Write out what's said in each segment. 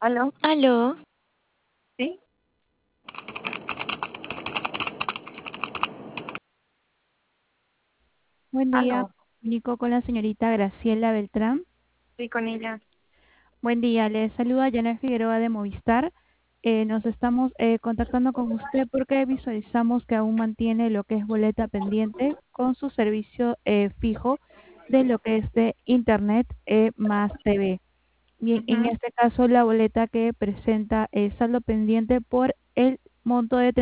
¿Aló? Aló, ¿Sí? Buen día, ¿Aló? comunico con la señorita Graciela Beltrán. Sí, con ella. Buen día, le saluda Janet Figueroa de Movistar. Nos estamos contactando con usted porque visualizamos que aún mantiene lo que es boleta pendiente con su servicio fijo de lo que es de Internet más TV. Bien, en Ujú. este caso la boleta que presenta saldo pendiente por el monto de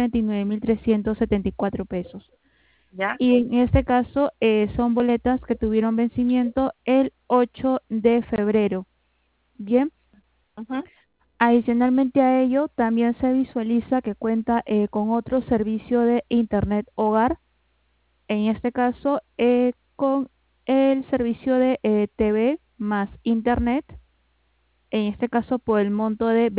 39.374 pesos. ¿Ya? Y en este caso son boletas que tuvieron vencimiento el 8 de febrero. Bien, Ujú. adicionalmente a ello, también se visualiza que cuenta con otro servicio de Internet Hogar, en este caso con el servicio de TV más Internet, en este caso por el monto de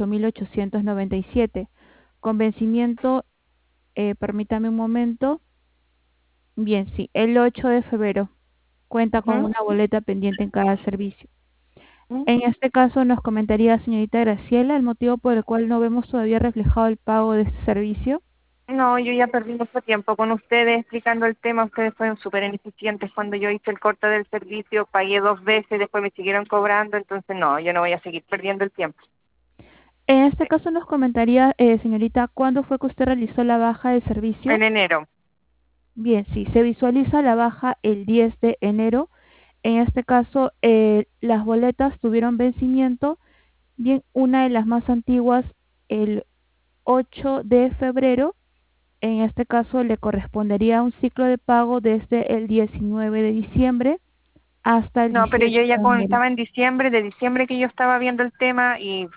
28.897, con vencimiento, permítame un momento. Bien, sí, el 8 de febrero cuenta con Ujú. una boleta pendiente en cada servicio. Ujú. En este caso nos comentaría, señorita Graciela, el motivo por el cual no vemos todavía reflejado el pago de este servicio. No, yo ya perdí mucho tiempo con ustedes explicando el tema. Ustedes fueron súper ineficientes cuando yo hice el corte del servicio. Pagué 2 veces, después me siguieron cobrando. Entonces, no, yo no voy a seguir perdiendo el tiempo. En este caso nos comentaría, señorita, ¿cuándo fue que usted realizó la baja del servicio? En enero. Bien, sí, se visualiza la baja el 10 de enero. En este caso, las boletas tuvieron vencimiento. Bien, una de las más antiguas, el 8 de febrero. En este caso le correspondería un ciclo de pago desde el 19 de diciembre hasta el No, pero 18 yo ya de enero. estaba en diciembre, de diciembre que yo estaba viendo el tema y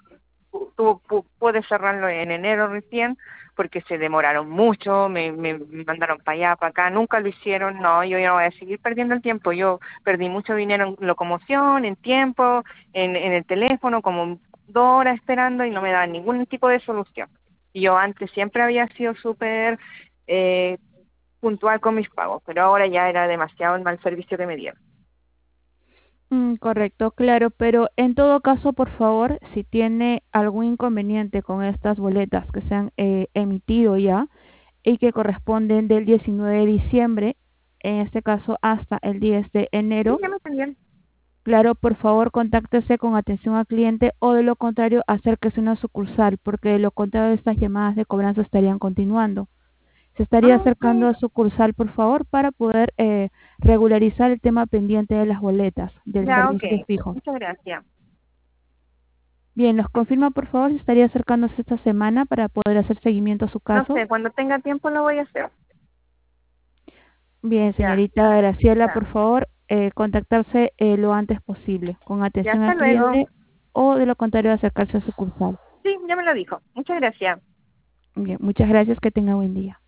pude cerrarlo en enero recién porque se demoraron mucho, me mandaron para allá, para acá, nunca lo hicieron. No, yo ya no voy a seguir perdiendo el tiempo. Yo perdí mucho dinero en locomoción, en tiempo, en el teléfono, como 2 horas esperando y no me daban ningún tipo de solución. Y yo antes siempre había sido súper eh, puntual con mis pagos, pero ahora ya era demasiado el mal servicio que me dieron. Correcto, claro, pero en todo caso, por favor, si tiene algún inconveniente con estas boletas que se han emitido ya y que corresponden del 19 de diciembre, en este caso hasta el 10 de Sí, enero, ya me entendieron. claro, por favor, contáctese con atención al cliente o de lo contrario, acérquese a una sucursal, porque de lo contrario estas llamadas de cobranza estarían continuando. Se estaría Ah, acercando sí. a sucursal, por favor, para poder regularizar el tema pendiente de las boletas del Ya, ok. servicio fijo. Muchas gracias. Bien, nos confirma, por favor, si estaría acercándose esta semana para poder hacer seguimiento a su No caso. sé, cuando tenga tiempo lo voy a hacer. Bien, Ya, señorita Graciela, ya. por favor, contactarse lo antes posible con Ya, atención hasta al luego. cliente o de lo contrario, acercarse a sucursal. Sí, ya me lo dijo. Muchas gracias. Bien, muchas gracias, que tenga buen día.